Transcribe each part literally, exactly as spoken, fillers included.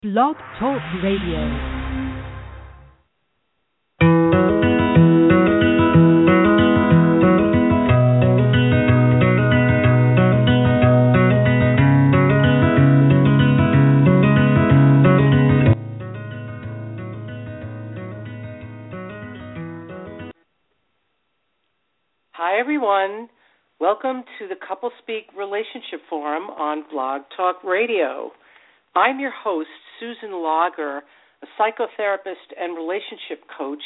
Blog Talk Radio. Hi, everyone. Welcome to the Couple Speak Relationship Forum on Blog Talk Radio. I'm your host, Susan Lager, a psychotherapist and relationship coach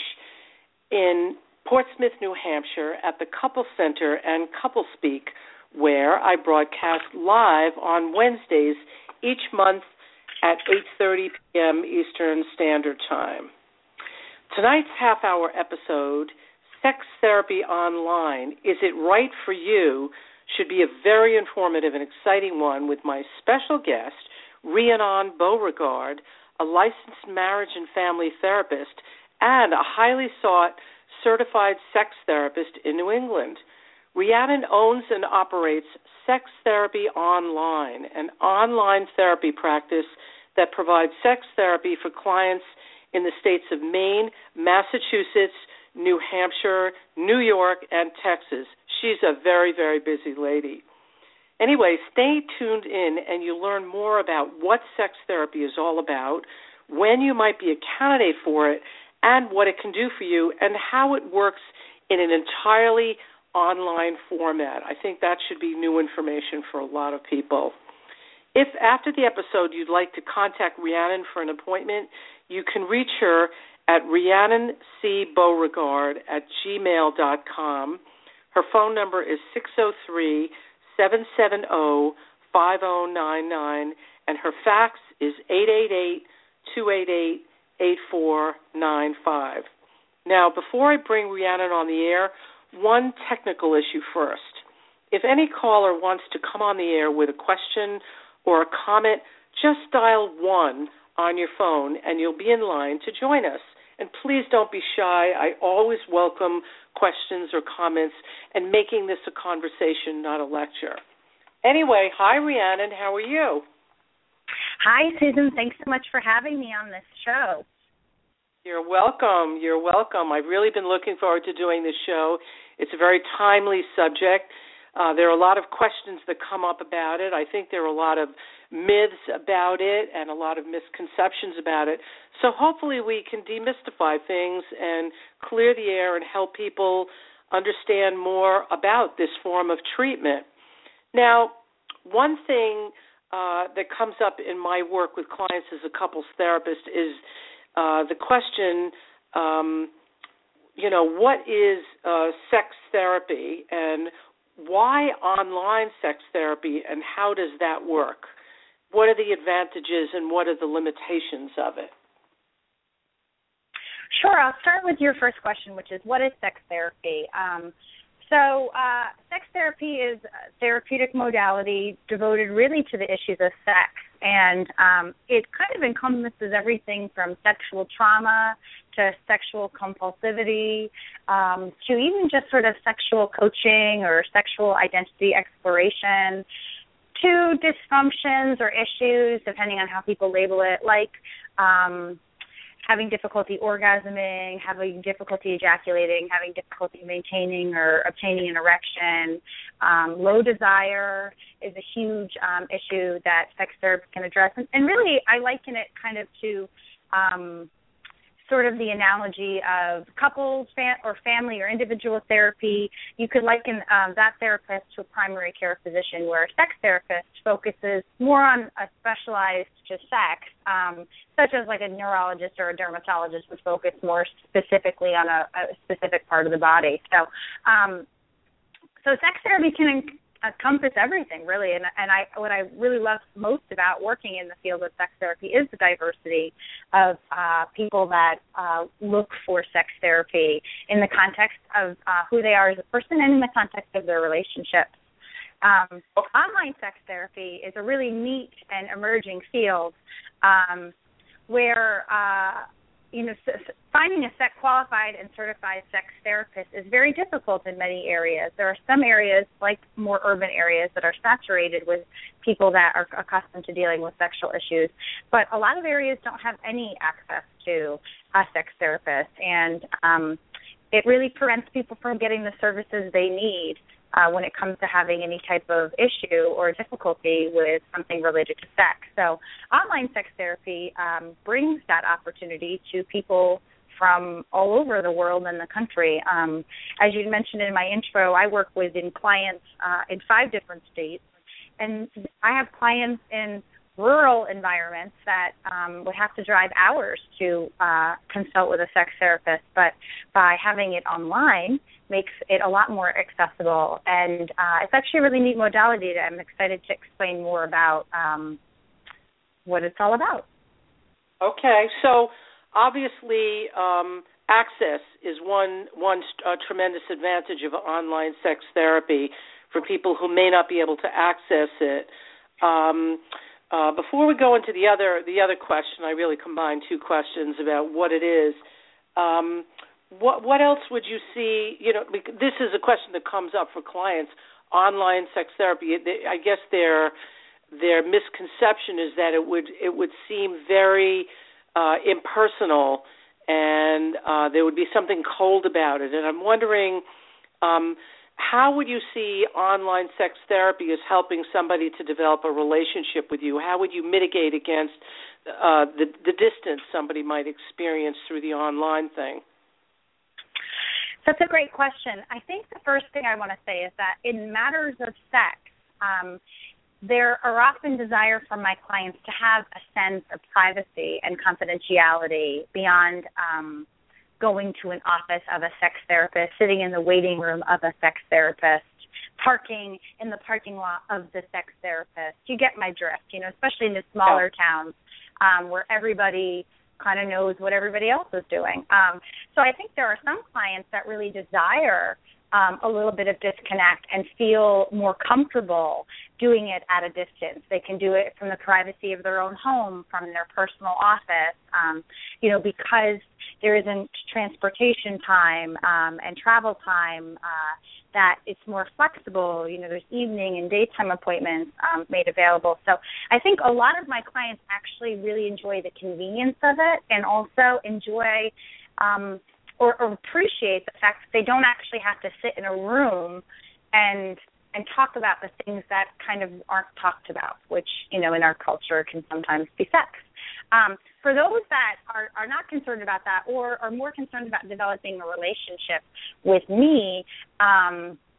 in Portsmouth, New Hampshire at the Couple Center and Couple Speak, where I broadcast live on Wednesdays each month at eight thirty p.m. Eastern Standard Time. Tonight's half-hour episode, Sex Therapy Online, Is It Right for You?, should be a very informative and exciting one with my special guest, Rhiannon Beauregard, a licensed marriage and family therapist and a highly sought certified sex therapist in New England. Rhiannon owns and operates Sex Therapy Online, an online therapy practice that provides sex therapy for clients in the states of Maine, Massachusetts, New Hampshire, New York, and Texas. She's a very, very busy lady. Anyway, stay tuned in and you'll learn more about what sex therapy is all about, when you might be a candidate for it, and what it can do for you, and how it works in an entirely online format. I think that should be new information for a lot of people. If after the episode you'd like to contact Rhiannon for an appointment, you can reach her at Rhiannon C. Beauregard at gmail dot com. Her phone number is six oh three, seven seven zero, five oh nine nine, and her fax is eight eight eight, two eight eight, eight four nine five. Now, before I bring Rhiannon on the air, one technical issue first. If any caller wants to come on the air with a question or a comment, just dial one on your phone and you'll be in line to join us. And please don't be shy. I always welcome questions or comments and making this a conversation, not a lecture. Anyway, hi, Rhiannon. How are you? Hi, Susan. Thanks so much for having me on this show. You're welcome. You're welcome. I've really been looking forward to doing this show. It's a very timely subject. Uh, there are a lot of questions that come up about it. I think there are a lot of myths about it and a lot of misconceptions about it. So hopefully we can demystify things and clear the air and help people understand more about this form of treatment. Now, one thing uh, that comes up in my work with clients as a couples therapist is uh, the question, um, you know, what is uh, sex therapy and why online sex therapy and how does that work? What are the advantages and what are the limitations of it? Sure. I'll start with your first question, which is what is sex therapy? Um, so uh, sex therapy is a therapeutic modality devoted really to the issues of sex. And um, it kind of encompasses everything from sexual trauma to sexual compulsivity um, to even just sort of sexual coaching or sexual identity exploration to dysfunctions or issues, depending on how people label it, like um, having difficulty orgasming, having difficulty ejaculating, having difficulty maintaining or obtaining an erection. Um, low desire is a huge um, issue that sex therapy can address. And, and really, I liken it kind of to um, sort of the analogy of couples fam- or family or individual therapy. You could liken um, that therapist to a primary care physician, where a sex therapist focuses more on a specialized to sex, um, such as like a neurologist or a dermatologist would focus more specifically on a, a specific part of the body. So, um, so sex therapy can encompass everything, really. And, and I, what I really love most about working in the field of sex therapy is the diversity of uh, people that uh, look for sex therapy in the context of uh, who they are as a person and in the context of their relationships. Um, online sex therapy is a really neat and emerging field um, where, uh, you know, finding a sex qualified and certified sex therapist is very difficult in many areas. There are some areas, like more urban areas, that are saturated with people that are accustomed to dealing with sexual issues. But a lot of areas don't have any access to a sex therapist, and um, it really prevents people from getting the services they need Uh, when it comes to having any type of issue or difficulty with something related to sex. So online sex therapy um, brings that opportunity to people from all over the world and the country. Um, as you mentioned in my intro, I work with in clients uh, in five different states, and I have clients in rural environments that um, would have to drive hours to uh, consult with a sex therapist, but by having it online makes it a lot more accessible. And uh, it's actually a really neat modality that I'm excited to explain more about um, what it's all about. Okay, so obviously um, access is one, one uh, tremendous advantage of online sex therapy for people who may not be able to access it. Um, Uh, before we go into the other the other question, I really combined two questions about what it is. Um, what what else would you see? You know, this is a question that comes up for clients. Online sex therapy. They, I guess their their misconception is that it would it would seem very uh, impersonal, and uh, there would be something cold about it. And I'm wondering. Um, How would you see online sex therapy as helping somebody to develop a relationship with you? How would you mitigate against uh, the, the distance somebody might experience through the online thing? That's a great question. I think the first thing I want to say is that in matters of sex, um, there are often desire from my clients to have a sense of privacy and confidentiality beyond um going to an office of a sex therapist, sitting in the waiting room of a sex therapist, parking in the parking lot of the sex therapist. You get my drift, you know, especially in the smaller oh. towns um, where everybody kind of knows what everybody else is doing. Um, so I think there are some clients that really desire um, a little bit of disconnect and feel more comfortable doing it at a distance. They can do it from the privacy of their own home, from their personal office, um, you know, because there isn't transportation time um, and travel time, uh, that it's more flexible. You know, there's evening and daytime appointments um, made available. So I think a lot of my clients actually really enjoy the convenience of it, and also enjoy um, or, or appreciate the fact that they don't actually have to sit in a room and and talk about the things that kind of aren't talked about, which, you know, in our culture can sometimes be sex. Um, for those that are, are not concerned about that, or are more concerned about developing a relationship with me, um,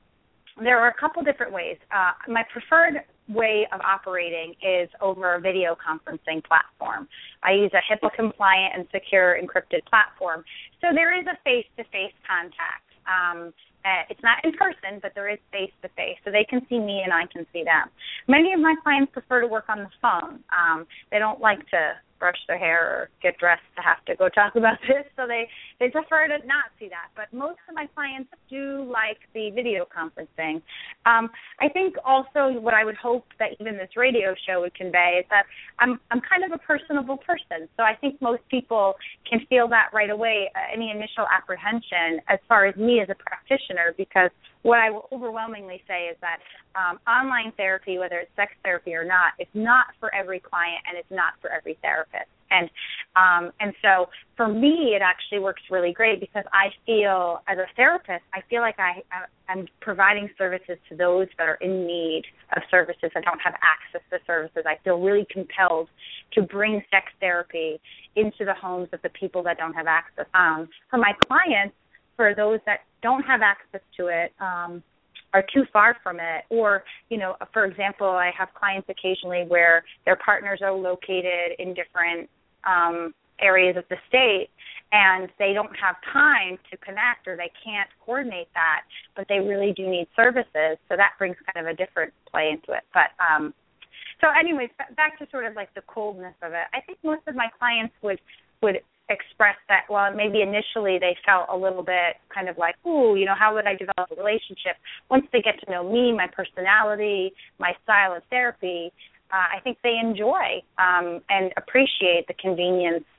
there are a couple different ways. Uh, my preferred way of operating is over a video conferencing platform. I use a HIPAA-compliant and secure encrypted platform. So there is a face-to-face contact. Um, Uh, it's not in person, but there is face-to-face, so they can see me and I can see them. Many of my clients prefer to work on the phone. Um, they don't like to brush their hair or get dressed to have to go talk about this, so they, they prefer to not see that. But most of my clients do like the video conferencing. Um, I think also what I would hope that even this radio show would convey is that I'm I'm kind of a personable person, so I think most people can feel that right away, uh, any initial apprehension as far as me as a practitioner, because what I will overwhelmingly say is that um, online therapy, whether it's sex therapy or not, is not for every client and it's not for every therapist. And um, and so for me, it actually works really great because I feel, as a therapist, I feel like I, I'm providing services to those that are in need of services that don't have access to services. I feel really compelled to bring sex therapy into the homes of the people that don't have access. Um, for my clients, for those that don't have access to it, um, are too far from it, or, you know, for example, I have clients occasionally where their partners are located in different um, areas of the state, and they don't have time to connect, or they can't coordinate that, but they really do need services, so that brings kind of a different play into it. But um, so anyways, back to sort of like the coldness of it, I think most of my clients would would expressed that, well, maybe initially they felt a little bit kind of like, ooh, you know, how would I develop a relationship? Once they get to know me, my personality, my style of therapy, uh, I think they enjoy um, and appreciate the convenience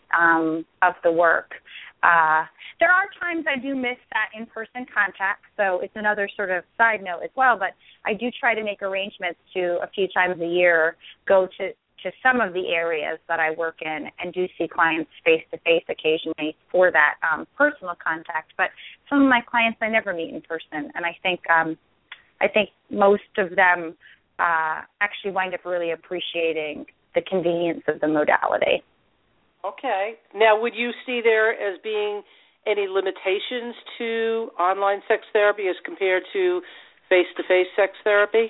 um, of the work. Uh, there are times I do miss that in-person contact, so it's another sort of side note as well, but I do try to make arrangements to a few times a year go to, to some of the areas that I work in and do see clients face-to-face occasionally for that um, personal contact. But some of my clients I never meet in person, and I think um, I think most of them uh, actually wind up really appreciating the convenience of the modality. Okay. Now, would you see there as being any limitations to online sex therapy as compared to face-to-face sex therapy?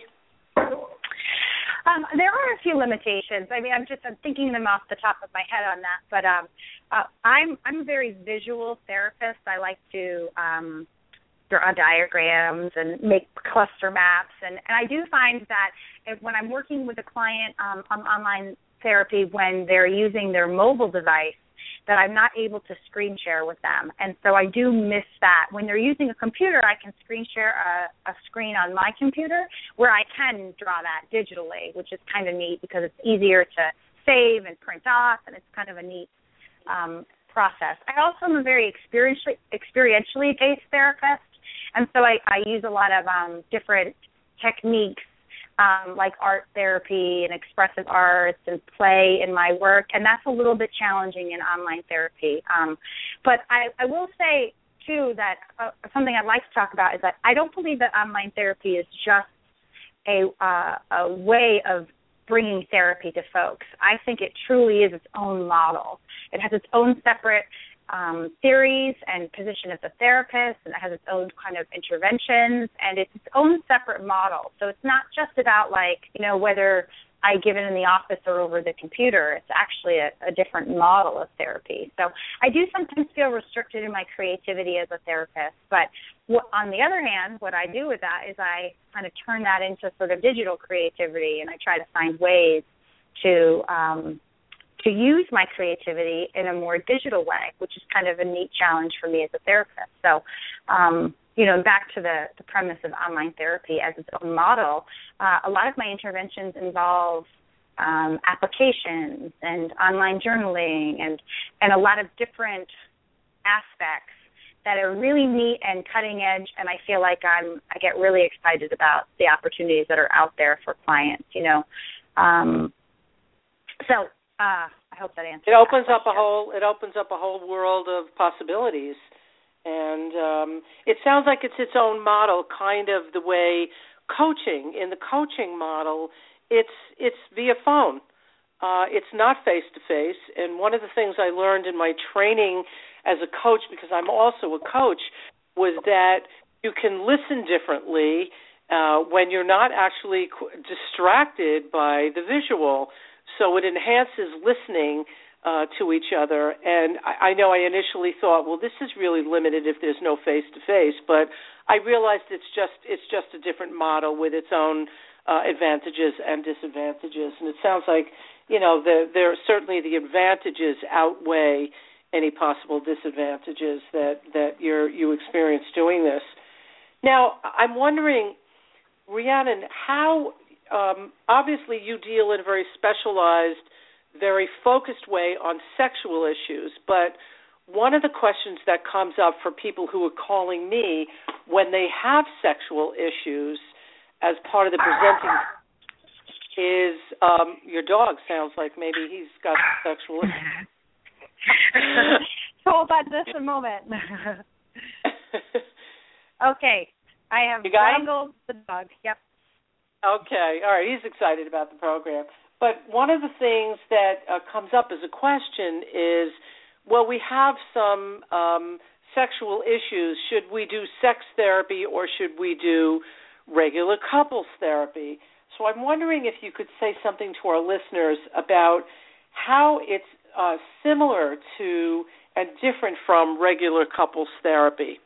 Um, there are a few limitations. I mean, I'm just I'm thinking them off the top of my head on that. But um, uh, I'm I'm a very visual therapist. I like to um, draw diagrams and make cluster maps, and, and I do find that if, when I'm working with a client um, on online therapy, when they're using their mobile device, that I'm not able to screen share with them. And so I do miss that. When they're using a computer, I can screen share a, a screen on my computer where I can draw that digitally, which is kind of neat because it's easier to save and print off, and it's kind of a neat um, process. I also am a very experientially, experientially based therapist, and so I, I use a lot of um, different techniques Um, like art therapy and expressive arts and play in my work, and that's a little bit challenging in online therapy. Um, but I, I will say, too, that uh, something I'd like to talk about is that I don't believe that online therapy is just a, uh, a way of bringing therapy to folks. I think it truly is its own model. It has its own separate Um, theories and position as a therapist, and it has its own kind of interventions, and it's its own separate model. So it's not just about, like, you know, whether I give it in the office or over the computer. It's actually a, a different model of therapy. So I do sometimes feel restricted in my creativity as a therapist, but what, on the other hand, what I do with that is I kind of turn that into sort of digital creativity, and I try to find ways to um, to use my creativity in a more digital way, which is kind of a neat challenge for me as a therapist. So, um, you know, back to the, the premise of online therapy as its own model, uh, a lot of my interventions involve um, applications and online journaling and, and a lot of different aspects that are really neat and cutting edge, and I feel like I'm I get really excited about the opportunities that are out there for clients, you know. Um, so Uh, I hope that answers. It opens that up a whole. It opens up a whole world of possibilities, and um, it sounds like it's its own model, kind of the way coaching. In the coaching model, it's it's via phone. Uh, it's not face to face. And one of the things I learned in my training as a coach, because I'm also a coach, was that you can listen differently uh, when you're not actually distracted by the visual. So it enhances listening uh, to each other. And I, I know I initially thought, well, this is really limited if there's no face-to-face, but I realized it's just it's just a different model with its own uh, advantages and disadvantages. And it sounds like, you know, the, there certainly the advantages outweigh any possible disadvantages that, that you're, you experience doing this. Now, I'm wondering, Rhiannon, how... Um, obviously, you deal in a very specialized, very focused way on sexual issues, but one of the questions that comes up for people who are calling me when they have sexual issues as part of the presenting is um, your dog sounds like maybe he's got sexual issues. Hold on just a moment. Okay, I have wrangled the dog. Yep. Okay, all right. He's excited about the program. But one of the things that uh, comes up as a question is, well, we have some um, sexual issues. Should we do sex therapy or should we do regular couples therapy? So I'm wondering if you could say something to our listeners about how it's uh, similar to and different from regular couples therapy.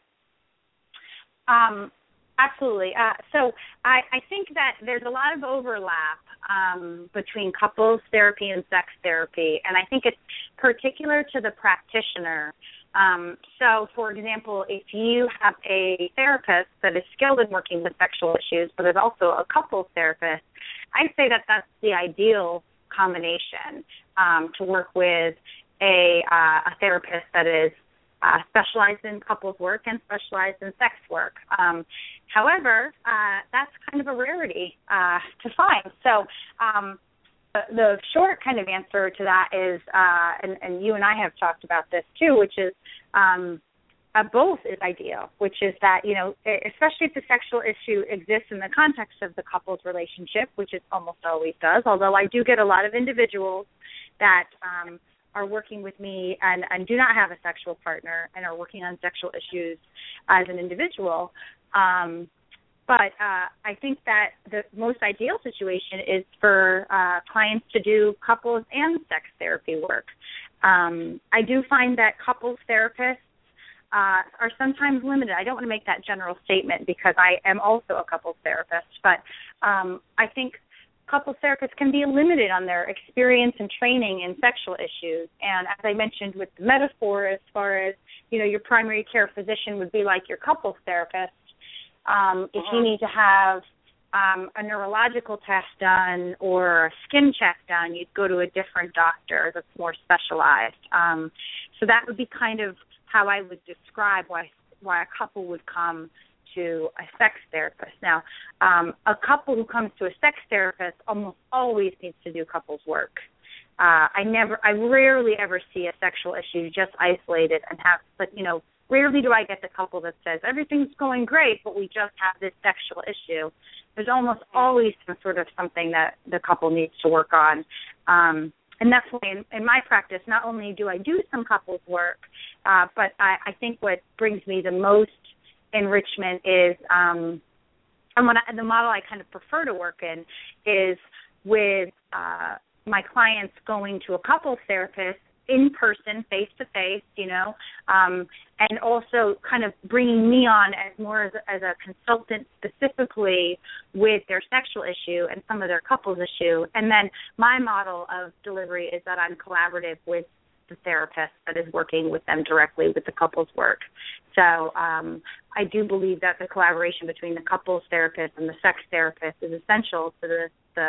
Um. Absolutely. Uh, so I, I think that there's a lot of overlap um, between couples therapy and sex therapy, and I think it's particular to the practitioner. Um, so, for example, if you have a therapist that is skilled in working with sexual issues, but is also a couples therapist, I'd say that that's the ideal combination um, to work with a, uh, a therapist that is uh, specialized in couples work and specialized in sex work. Um, however, uh, that's kind of a rarity uh, to find. So um, the, the short kind of answer to that is, uh, and, and you and I have talked about this too, which is um, uh, both is ideal, which is that, you know, especially if the sexual issue exists in the context of the couple's relationship, which it almost always does, although I do get a lot of individuals that um, are working with me and, and do not have a sexual partner and are working on sexual issues as an individual. Um, but uh, I think that the most ideal situation is for uh, clients to do couples and sex therapy work. Um, I do find that couples therapists uh, are sometimes limited. I don't want to make that general statement because I am also a couples therapist, but um, I think couples therapists can be limited on their experience and training in sexual issues. And as I mentioned with the metaphor, as far as, you know, your primary care physician would be like your couples therapist. Um, if you need to have um, a neurological test done or a skin check done, you'd go to a different doctor that's more specialized. Um, so that would be kind of how I would describe why why a couple would come to a sex therapist. Now, um, a couple who comes to a sex therapist almost always needs to do couples work. Uh, I never, I rarely ever see a sexual issue just isolated and have, but you know, rarely do I get the couple that says everything's going great, but we just have this sexual issue. There's almost always some sort of something that the couple needs to work on. Um, and that's why in, in my practice, not only do I do some couples work, uh, but I, I think what brings me the most enrichment is, um, and what I, the model I kind of prefer to work in is with uh, my clients going to a couples therapist in person, face to face, you know, um, and also kind of bringing me on as more as a, as a consultant specifically with their sexual issue and some of their couples issue. And then my model of delivery is that I'm collaborative with the therapist that is working with them directly with the couples work. So um, I do believe that the collaboration between the couples therapist and the sex therapist is essential to the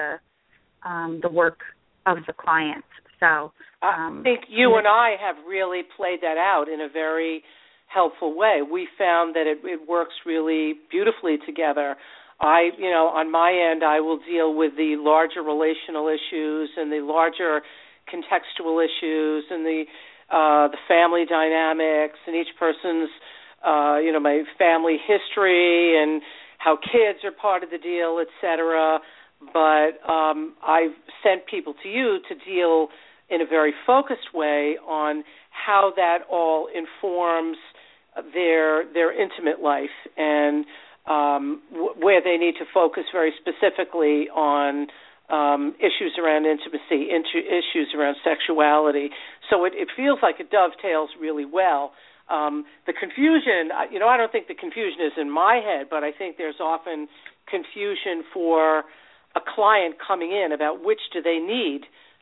the, um, the work of the client. So um, I think you and I have really played that out in a very helpful way. We found that it, it works really beautifully together. I, you know, on my end, I will deal with the larger relational issues and the larger contextual issues and the uh, the family dynamics and each person's, uh, you know, my family history and how kids are part of the deal, et cetera. But um, I've sent people to you to deal in a very focused way on how that all informs their their intimate life and um, w- where they need to focus very specifically on um, issues around intimacy, into issues around sexuality. So it, it feels like it dovetails really well. Um, the confusion, you know, I don't think the confusion is in my head, but I think there's often confusion for a client coming in about which do they need.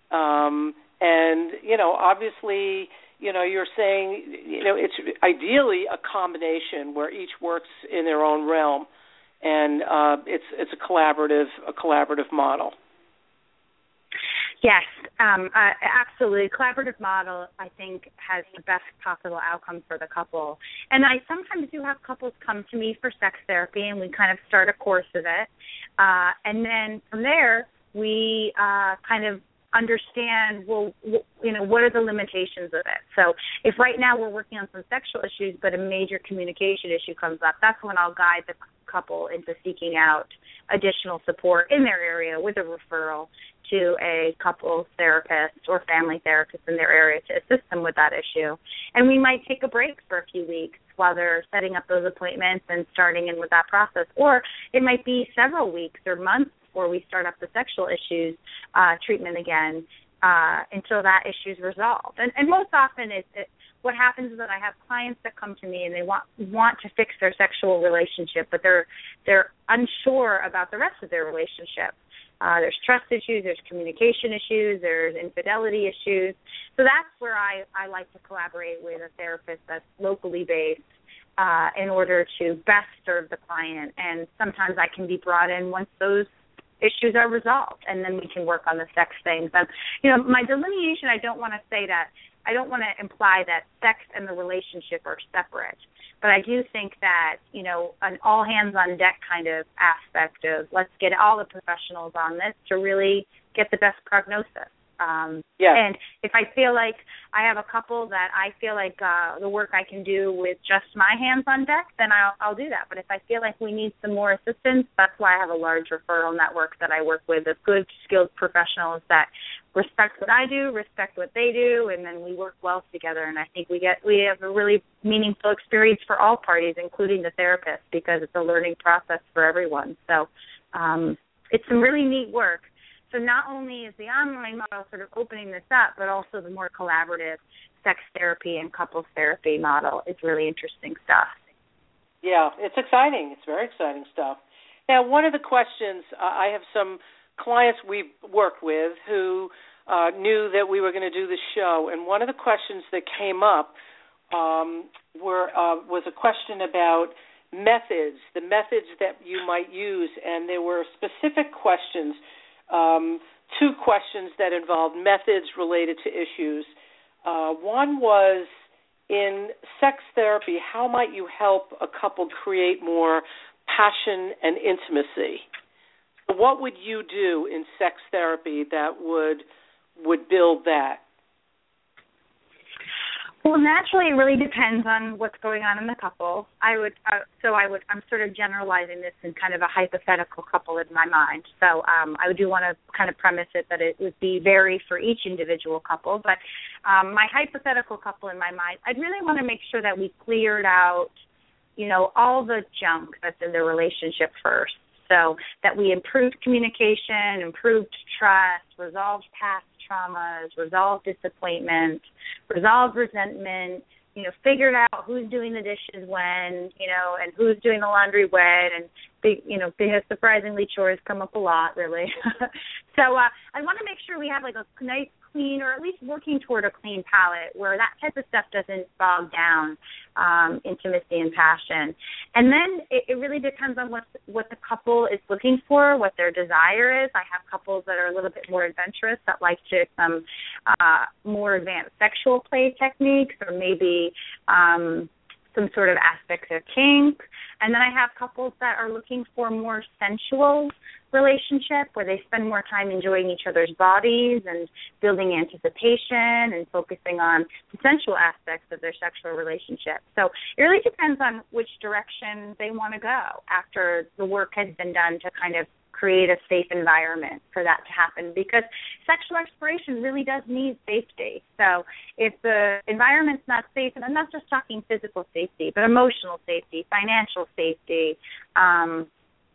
Um, and, you know, obviously, you know, you're saying, you know, it's ideally a combination where each works in their own realm, and uh, it's it's a collaborative a collaborative model. Yes, um, uh, absolutely. Collaborative model, I think, has the best possible outcome for the couple. And I sometimes do have couples come to me for sex therapy, and we kind of start a course of it. Uh, and then from there, we uh, kind of understand, well, you know, what are the limitations of it? So if right now we're working on some sexual issues, but a major communication issue comes up, that's when I'll guide the couple into seeking out additional support in their area with a referral to a couples therapist or family therapist in their area to assist them with that issue. And we might take a break for a few weeks while they're setting up those appointments and starting in with that process. Or it might be several weeks or months before we start up the sexual issues uh, treatment again uh, until that issue is resolved. And, and most often it, it, what happens is that I have clients that come to me and they want want to fix their sexual relationship, but they're they're unsure about the rest of their relationship. Uh, there's trust issues, there's communication issues, there's infidelity issues. So that's where I, I like to collaborate with a therapist that's locally based uh, in order to best serve the client. And sometimes I can be brought in once those issues are resolved, and then we can work on the sex things. And, you know, my delineation, I don't want to say that I don't want to imply that sex and the relationship are separate, but I do think that, you know, an all hands on deck kind of aspect of let's get all the professionals on this to really get the best prognosis. Um, yeah. And if I feel like I have a couple that I feel like uh, the work I can do with just my hands on deck, then I'll, I'll do that. But if I feel like we need some more assistance, that's why I have a large referral network that I work with of good, skilled professionals that respect what I do, respect what they do, and then we work well together. And I think we get we have a really meaningful experience for all parties, including the therapist, because it's a learning process for everyone. So um, it's some really neat work. So not only is the online model sort of opening this up, but also the more collaborative sex therapy and couples therapy model is really interesting stuff. Yeah, it's exciting. It's very exciting stuff. Now, one of the questions, uh, I have some clients we work with who uh, knew that we were going to do this show, and one of the questions that came up um, were uh, was a question about methods, the methods that you might use, and there were specific questions. Um, two questions that involved methods related to issues. Uh, one was, in sex therapy, how might you help a couple create more passion and intimacy? What would you do in sex therapy that would would build that? Well, naturally, it really depends on what's going on in the couple. I would, uh, so I would, I'm sort of generalizing this in kind of a hypothetical couple in my mind. So um, I do want to kind of premise it that it would be vary for each individual couple. But um, my hypothetical couple in my mind, I'd really want to make sure that we cleared out, you know, all the junk that's in their relationship first. So that we improved communication, improved trust, resolved past traumas, resolved disappointment, resolved resentment, you know, figured out who's doing the dishes when, you know, and who's doing the laundry when, and, big, you know, because surprisingly chores come up a lot, really. so uh, I want to make sure we have like a nice, clean, or at least working toward a clean palette where that type of stuff doesn't bog down um, intimacy and passion. And then it, it really depends on what what the couple is looking for, what their desire is. I have couples that are a little bit more adventurous that like to some uh, more advanced sexual play techniques, or maybe um, some sort of aspects of kink. And then I have couples that are looking for more sensual relationship where they spend more time enjoying each other's bodies and building anticipation and focusing on the sensual aspects of their sexual relationship. So it really depends on which direction they want to go after the work has been done to kind of create a safe environment for that to happen, because sexual exploration really does need safety. So if the environment's not safe, and I'm not just talking physical safety, but emotional safety, financial safety, um,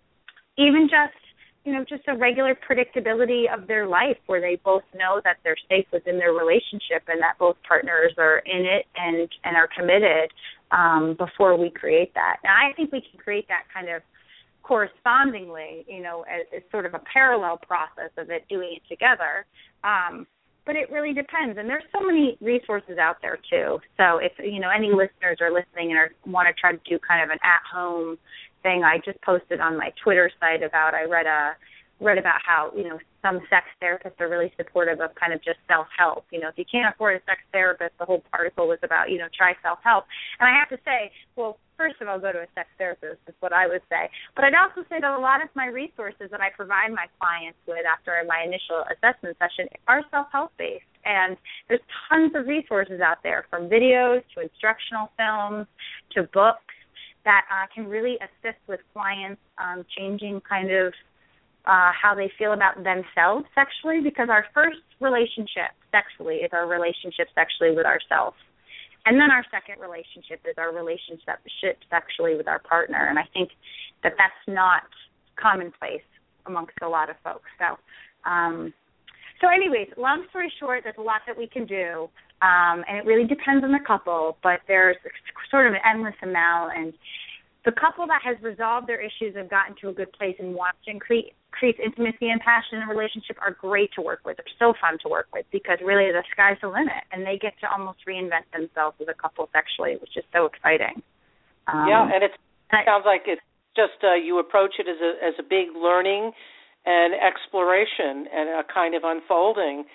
even just you know, just a regular predictability of their life where they both know that they're safe within their relationship and that both partners are in it and, and are committed um, before we create that. Now, I think we can create that kind of correspondingly, you know, as, as sort of a parallel process of it, doing it together. Um, but it really depends. And there's so many resources out there, too. So if, you know, any listeners are listening and are, want to try to do kind of an at-home thing, I just posted on my Twitter site about, I read a read about how, you know, some sex therapists are really supportive of kind of just self-help. You know, if you can't afford a sex therapist, the whole article was about, you know, try self-help. And I have to say, well, first of all, go to a sex therapist is what I would say. But I'd also say that a lot of my resources that I provide my clients with after my initial assessment session are self-help based. And there's tons of resources out there, from videos to instructional films to books, that uh, can really assist with clients um, changing kind of uh, how they feel about themselves sexually, because our first relationship sexually is our relationship sexually with ourselves. And then our second relationship is our relationship sexually with our partner. And I think that that's not commonplace amongst a lot of folks. So, um, so anyways, long story short, there's a lot that we can do. Um, and it really depends on the couple, but there's sort of an endless amount. And the couple that has resolved their issues and gotten to a good place and wants to increase, increase intimacy and passion in a relationship are great to work with. They're so fun to work with, because really the sky's the limit, and they get to almost reinvent themselves as a couple sexually, which is so exciting. Um, yeah, and it's, it sounds like it's just uh, you approach it as a as a big learning and exploration and a kind of unfolding.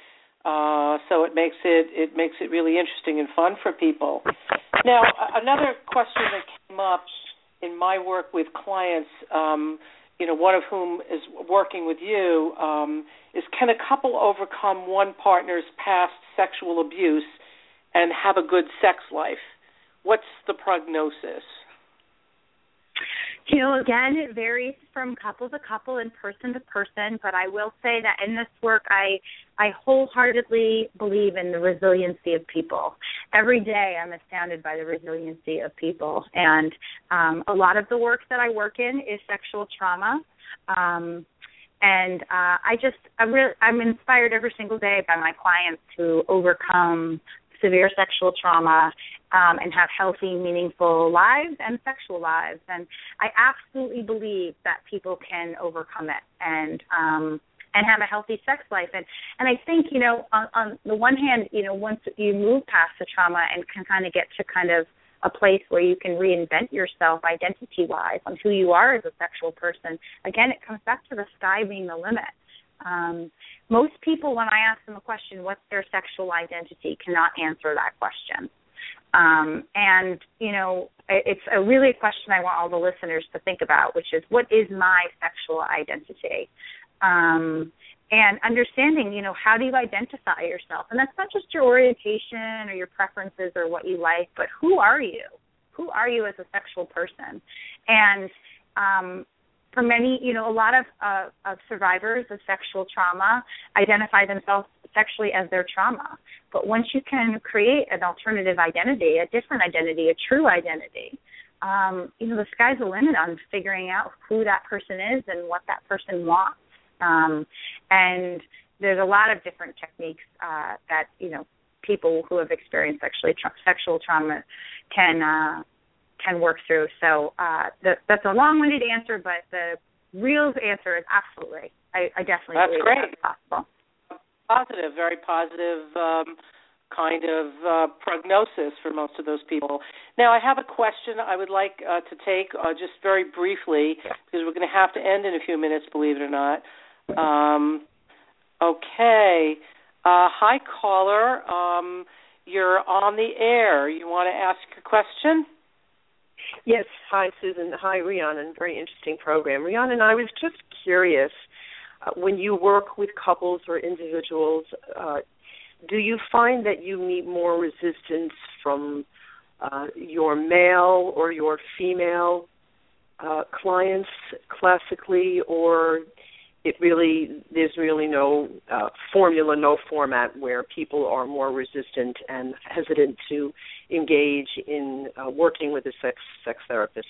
Uh, so it makes it it makes it really interesting and fun for people. Now, another question that came up in my work with clients, um, you know, one of whom is working with you, um, is can a couple overcome one partner's past sexual abuse and have a good sex life? What's the prognosis? You know, again, it varies from couple to couple and person to person, but I will say that in this work, I I wholeheartedly believe in the resiliency of people. Every day I'm astounded by the resiliency of people, and um, a lot of the work that I work in is sexual trauma, um, and uh, I just, I'm, really, I'm inspired every single day by my clients to overcome severe sexual trauma um, and have healthy, meaningful lives and sexual lives. And I absolutely believe that people can overcome it and um, and have a healthy sex life. And, and I think, you know, on, on the one hand, you know, once you move past the trauma and can kind of get to kind of a place where you can reinvent yourself identity-wise on who you are as a sexual person, again, it comes back to the sky being the limit. Um, most people, when I ask them a question, what's their sexual identity, cannot answer that question. Um, and, you know, it's a really a question I want all the listeners to think about, which is, what is my sexual identity? Um, and understanding, you know, how do you identify yourself? And that's not just your orientation or your preferences or what you like, but who are you? Who are you as a sexual person? And um, for many, you know, a lot of, uh, of survivors of sexual trauma identify themselves sexually as their trauma. But once you can create an alternative identity, a different identity, a true identity, um, you know, the sky's the limit on figuring out who that person is and what that person wants. Um, and there's a lot of different techniques uh, that, you know, people who have experienced sexually tra- sexual trauma can uh, can work through. So uh, the, that's a long-winded answer, but the real answer is absolutely. I, I definitely that's believe great. that's possible. Positive, very positive um, kind of uh, prognosis for most of those people. Now, I have a question I would like uh, to take uh, just very briefly, because we're going to have to end in a few minutes, believe it or not. Um, okay. Uh, hi, caller. Um, you're on the air. You want to ask your question? Yes. Hi, Susan. Hi, Rhiannon. Very interesting program. Rhiannon, I was just curious, uh, when you work with couples or individuals, uh, do you find that you meet more resistance from uh, your male or your female uh, clients classically, or it really there's really no uh, formula, no format where people are more resistant and hesitant to engage in uh, working with a sex sex therapist?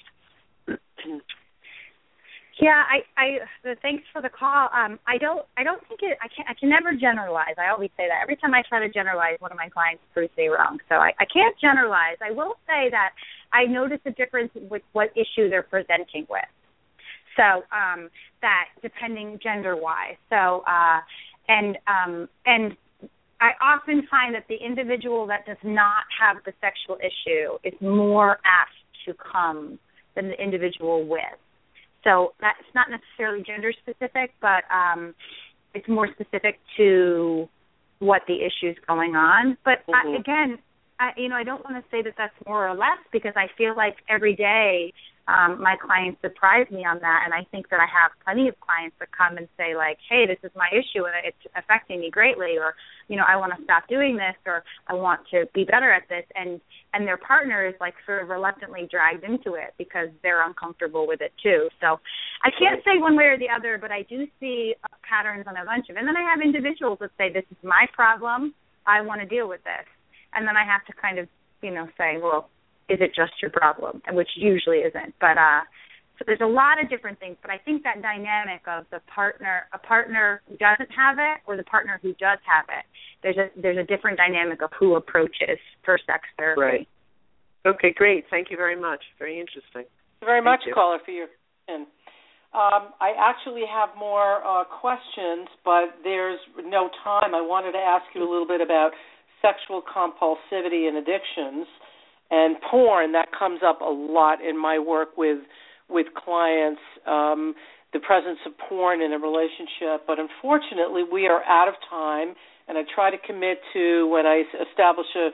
Yeah, I, I thanks for the call. Um, I don't, I don't think it. I can, I can never generalize. I always say that every time I try to generalize, one of my clients proves me wrong. So I, I can't generalize. I will say that I notice a difference with what issue they're presenting with. So um, that depending gender-wise. So uh, and um, and I often find that the individual that does not have the sexual issue is more apt to come than the individual with. So that's not necessarily gender specific, but um, it's more specific to what the issue is going on. But mm-hmm. I, again, I, you know, I don't want to say that that's more or less, because I feel like every day um, my clients surprise me on that, and I think that I have plenty of clients that come and say, like, hey, this is my issue and it's affecting me greatly, or, you know, I want to stop doing this, or I want to be better at this, and and their partner is, like, sort of reluctantly dragged into it because they're uncomfortable with it too. So I can't say one way or the other, but I do see patterns on a bunch of it. And then I have individuals that say, this is my problem, I want to deal with this. And then I have to kind of, you know, say, well, is it just your problem? Which usually isn't. But uh, so there's a lot of different things. But I think that dynamic of the partner, a partner who doesn't have it or the partner who does have it, there's a there's a different dynamic of who approaches for sex therapy. Right. Okay, great. Thank you very much. Very interesting. Thank you very much, you. caller, for your question. Um, I actually have more uh, questions, but there's no time. I wanted to ask you a little bit about sexual compulsivity and addictions and porn. That comes up a lot in my work with with clients, um, the presence of porn in a relationship. But unfortunately, we are out of time, and I try to commit to when I establish a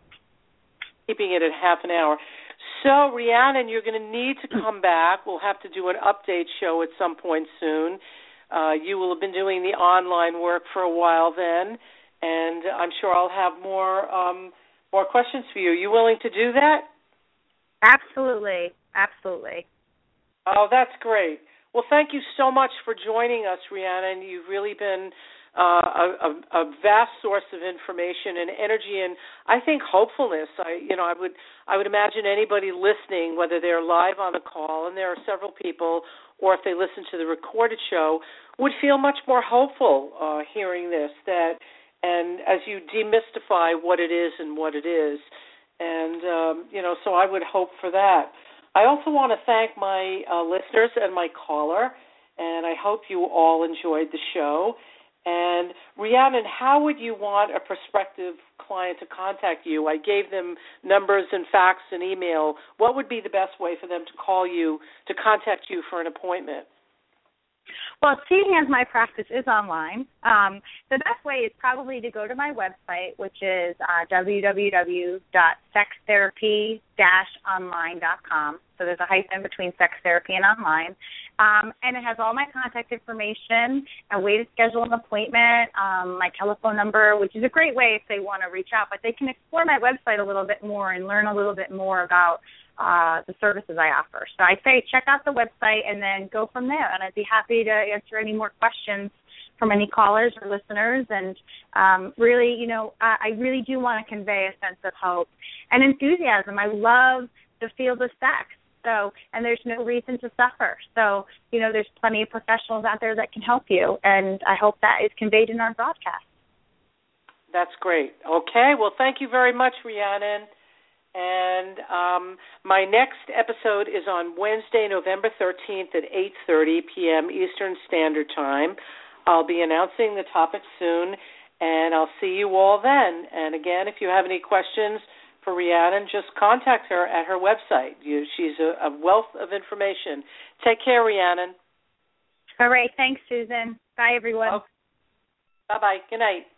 keeping it at half an hour. So, Rhiannon, you're going to need to come back. We'll have to do an update show at some point soon. Uh, you will have been doing the online work for a while then, and I'm sure I'll have more um, more questions for you. Are you willing to do that? Absolutely. Absolutely. Oh, that's great. Well, thank you so much for joining us, Rhiannon. You've really been uh, a, a, a vast source of information and energy, and I think hopefulness. I, you know, I would, I would imagine anybody listening, whether they're live on the call, and there are several people, or if they listen to the recorded show, would feel much more hopeful uh, hearing this. That, and as you demystify what it is and what it is, and um, you know, so I would hope for that. I also want to thank my uh, listeners and my caller, and I hope you all enjoyed the show. And, Rhiannon, how would you want a prospective client to contact you? I gave them numbers and fax and email. What would be the best way for them to call you, to contact you for an appointment? Well, seeing as my practice is online, um, the best way is probably to go to my website, which is uh, w w w dot sex therapy dash online dot com. So there's a hyphen between sex therapy and online. Um, and it has all my contact information, a way to schedule an appointment, um, my telephone number, which is a great way if they want to reach out. But they can explore my website a little bit more and learn a little bit more about uh, the services I offer. So I say check out the website and then go from there. And I'd be happy to answer any more questions from any callers or listeners. And um, really, you know, I, I really do want to convey a sense of hope and enthusiasm. I love the field of sex. So, and there's no reason to suffer. So, you know, there's plenty of professionals out there that can help you, and I hope that is conveyed in our broadcast. That's great. Okay, well, thank you very much, Rhiannon. And um, my next episode is on Wednesday, November thirteenth at eight thirty p.m. Eastern Standard Time. I'll be announcing the topic soon, and I'll see you all then. And again, if you have any questions for Rhiannon, just contact her at her website. You, she's a, a wealth of information. Take care, Rhiannon. All right. Thanks, Susan. Bye, everyone. Oh, bye-bye. Good night.